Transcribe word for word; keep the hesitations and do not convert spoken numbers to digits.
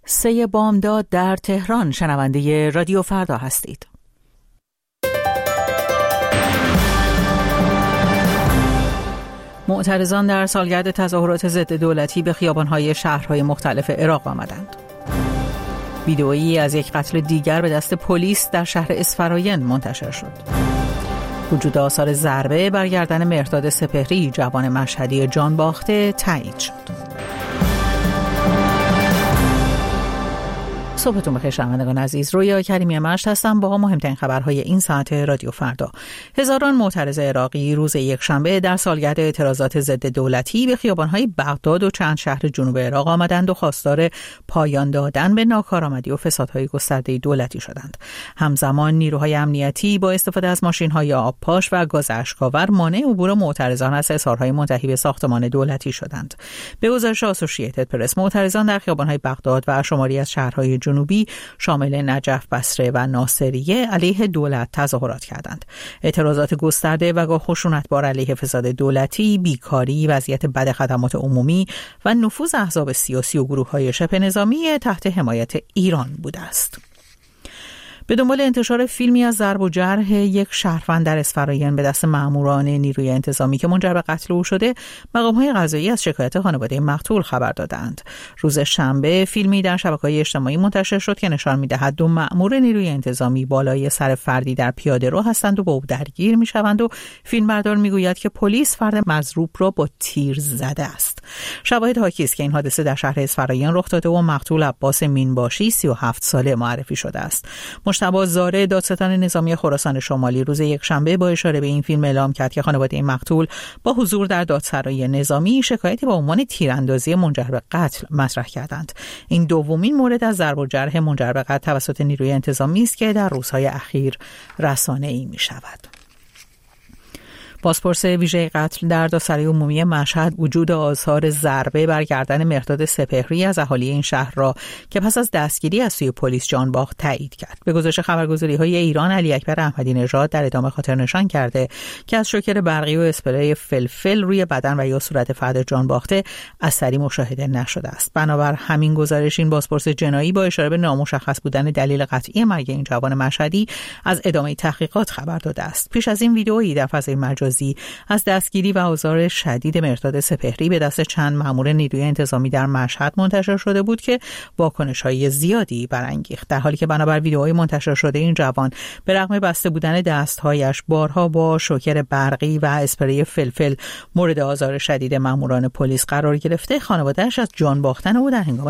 سه بامداد در تهران. شنونده رادیو فردا هستید. معترضان در سالگرد تظاهرات ضد دولتی به خیابان‌های شهرهای مختلف عراق آمدند. ویدئویی از یک قتل دیگر به دست پلیس در شهر اسفراین منتشر شد. وجود آثار ضربه بر گردن مهرداد سپهری، جوان مشهدی جانباخته، تایید شد. صبحتون بخیر شنوندگان عزیز. رویا کریمی مشت هستم با مهمترین خبرهای این ساعت رادیو فردا. هزاران معترض عراقی روز یکشنبه در سالگرد اعتراضات ضد دولتی به خیابان‌های بغداد و چند شهر جنوب عراق آمدند و خواستار پایان دادن به ناکارآمدی و فسادهای گسترده دولتی شدند. همزمان نیروهای امنیتی با استفاده از ماشین‌های آبپاش و گاز اشک‌آور مانع عبور معترضان از حصارهای منتهی به ساختمان دولتی شدند. به گزارش آسوشییتد پرس، معترضان در خیابان‌های بغداد و شماری از شهرهای جنوبی شامل نجف، بصره و ناصریه علیه دولت تظاهرات کردند. اعتراضات گسترده و گاه خشونتبار علیه فساد دولتی، بیکاری، وضعیت بد خدمات عمومی و نفوذ احزاب سیاسی و گروه‌های شبه نظامی تحت حمایت ایران بوده است. به دنبال انتشار فیلمی از ضرب و جرح یک شهروند در اسفراین به دست ماموران نیروی انتظامی که منجر به قتل او شده، مقام‌های قضایی از شکایت خانواده مقتول خبر دادند. روز شنبه فیلمی در شبکه‌های اجتماعی منتشر شد که نشان می‌دهد دو مأمور نیروی انتظامی بالای سر فردی در پیاده‌رو هستند و با او درگیر می‌شوند و فیلمبردار می‌گوید که پلیس فرد مضروب را با تیر زده است. شواهد حاکی است که این حادثه در شهر اسفراین رخ داده و مقتول عباس مینباشی سی و هفت ساله معرفی شده است. مجتبی زاره، دادستان نظامی خراسان شمالی، روز یکشنبه با اشاره به این فیلم اعلام کرد که خانواده این مقتول با حضور در دادسرای نظامی شکایتی با عنوان تیراندازی منجر به قتل مطرح کردند. این دومین مورد از ضرب و جرح منجر به قتل توسط نیروی انتظامی است که در روزهای اخیر رسانه‌ای می‌شود. بازپرس ویژه قتل در دادسرای عمومی مشهد وجود آثار ضربه بر گردن مهرداد سپهری از اهالی این شهر را که پس از دستگیری از سوی پلیس جانباخت تایید کرد. به گزارش خبرگزاری‌های ایران، علی اکبر احمدی نژاد در ادامه خاطر نشان کرده که از شوکر برقی و اسپری فلفل روی بدن و یا صورت فرد جانباخته اثری مشاهده نشده است. بنابر همین گزارش، این بازپرس جنایی با اشاره به نامشخص بودن دلیل قطعی مرگ این جوان مشهدی از ادامه تحقیقات خبر داده است. پیش از این ویدئویی در فضای مجازی از دستگیری و آزار شدید مهرداد سپهری به دست چند مأمور نیروی انتظامی در مشهد منتشر شده بود که واکنش‌های زیادی برانگیخت، در حالی که بنابر ویدئوهای منتشر شده این جوان به رغم بسته بودن دست‌هایش بارها با شوکر برقی و اسپری فلفل مورد آزار شدید مأموران پلیس قرار گرفته، خانواده‌اش از جان باختن او در هنگام